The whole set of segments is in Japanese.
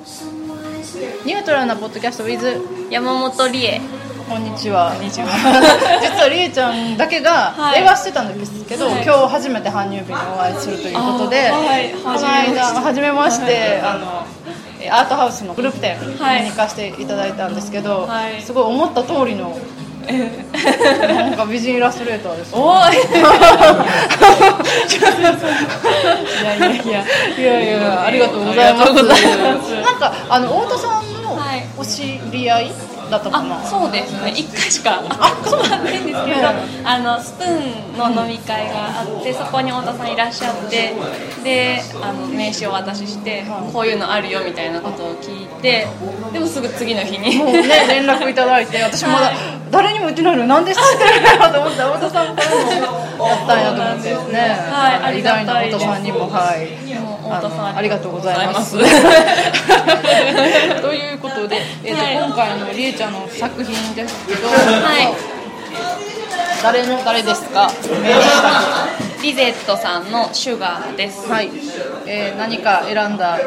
ニュートラルなポッドキャスト with 山本理恵。 こんにちは。 こんにちは。 実はりえちゃんだけが映画してたんですけど、今日初めて搬入日にお会いするということで、この間初めまして、アートハウスのグループ展に行かせていただいたんですけど、すごい思った通りのなんか美人イラストレーターです、ね、 おーいいやありがとうございます。なんか太田さんのお知り合いだったかな。 そうですね、1回しかそうなんですけど、スプーンの飲み会があって、そこに太田さんいらっしゃって、で名刺をお渡しして、こういうのあるよみたいなことを聞いて、でもすぐ次の日にもう、ね、連絡いただいて、私まだ誰にも言ってないのになんで知ってるのかと思って、太田さんからもやったんやと思ってですね、 はい、 意外な太田さんにも、はい、 太田さんありがとうございますということで、今回のりえちゃんの作品ですけど、誰ですか？ リゼットさんのシュガーです。 はい、何か選んだ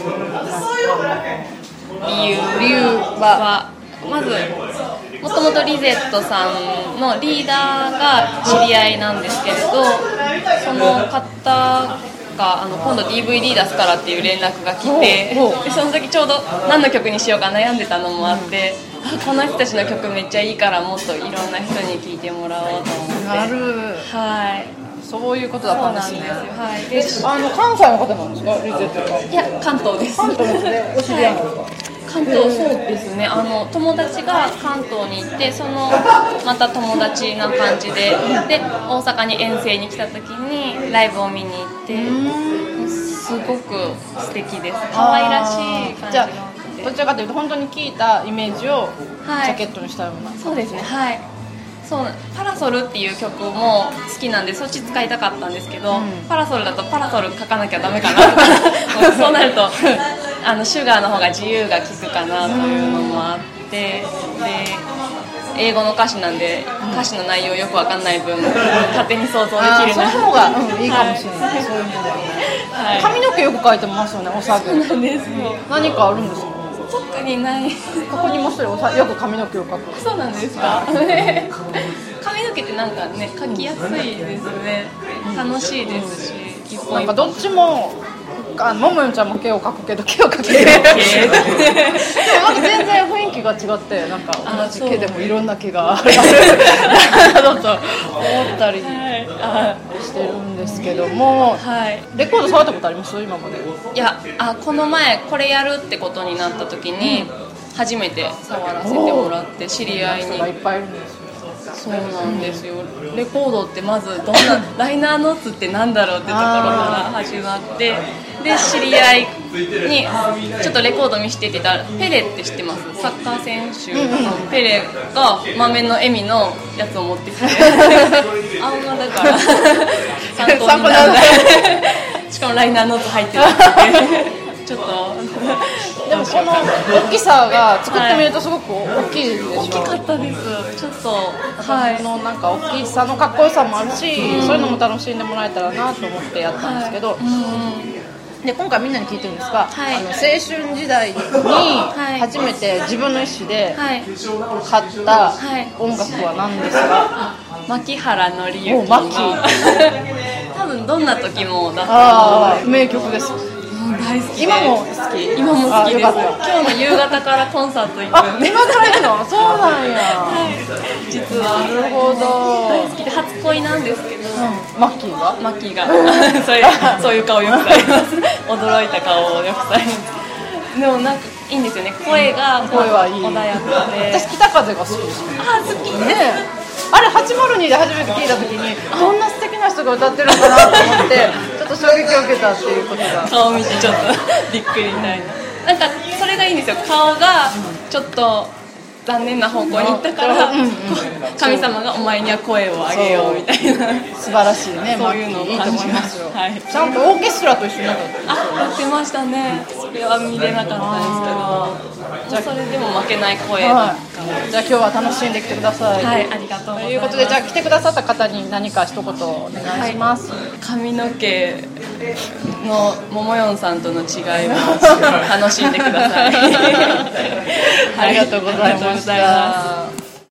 理由はまずもともとリゼットさんのリーダーが知り合いなんですけれど、その方が今度 DVD 出すからっていう連絡が来て、でその時ちょうど何の曲にしようか悩んでたのもあって、この人たちの曲めっちゃいいからもっといろんな人に聴いてもらおうと思って。 なる、 はい、 そういうことだったんですね。 はい、 関西の方なんですか、リゼットは？ いや、関東です。 関東ですね。お知り合いなんですか？ 関東、そうですね、友達が関東に行って、そのまた友達な感じで、で大阪に遠征に来た時にライブを見に行って、すごく素敵です。可愛らしい感じの。 どちらかというと本当に聞いたイメージをジャケットにしたような、 そうですね、はい、そうパラソルっていう曲も好きなんで、そっち使いたかったんですけど、パラソルだとパラソル書かなきゃダメかなそうなるとシュガーの方が自由が利くかなというのもあって、で英語の歌詞なんで、歌詞の内容よくわかんない分勝手に想像できるな。 その方が、いいかもしれない、そういう意味では、髪の毛よく描いてますよね、おさげ。 そうなんですよ。 何かあるんですか？ 特にない。 ここにもそれよく髪の毛を描く。 そうなんですか？髪の毛ってなんかね、描きやすいですね。楽しいですし、 なんかどっちもももよんちゃんも毛を描くけど、毛を描けるなんか全然雰囲気が違って、なんか同じ毛でもいろんな毛があるなどと思ったりしてるんですけども、レコード触ったことあります？今まで。 いや、この前これやるってことになった時に初めて触らせてもらって、知り合いにいっぱいいるんですよ。 そうなんですよ。レコードってまずどんなライナーノーツってなんだろうってところから始まって、で知り合いにちょっとレコード見せてって言ったら、ペレって知ってます？サッカー選手のペレが満面の笑みのやつを持ってきて青だから参考にならないしかもライナーノーツ入ってるってちょっとでもこの大きさが作ってみるとすごく大きいでしょ。 大きかったです。ちょっとなんか大きさのかっこよさもあるし、そういうのも楽しんでもらえたらなと思ってやったんですけど、で今回みんなに聞いてるんですが、青春時代に初めて自分の意思で買った音楽は何ですか？ 牧原紀之の多分どんな時もだった名曲です。 大好きで。 今も好き？ 今も好きです。今日の夕方からコンサート行くんで。 今から行くの？そうなんや。 実は。なるほど。大好きで、初恋なんですけど。 マッキーがそういう顔よくされます。驚いた顔をよくされます。でもなんかいいんですよね。声はいい。穏やかで。 私北風が好きです。 好きね。あれ802で初めて聞いた時に、どんな素敵な人が歌ってるのかなと思って、ちょっと衝撃を受けたっていうことが。 顔見てちょっとびっくりみたいな。なんかそれがいいんですよ。顔がちょっと残念な方向に行ったから、神様がお前には声をあげようみたいな。 素晴らしいね。 そういうのをいいと思いますよ。 はい、 ちゃんとオーケストラと一緒になったんですよ。 やってましたね。それは見れなかったですけど、それでも負けない声だったじゃあ今日は楽しんできてください。 はい、ありがとうございます。 ということで、じゃあ来てくださった方に何か一言お願いします。 髪の毛のももよんさんとの違いを楽しんでください。 ありがとうございました。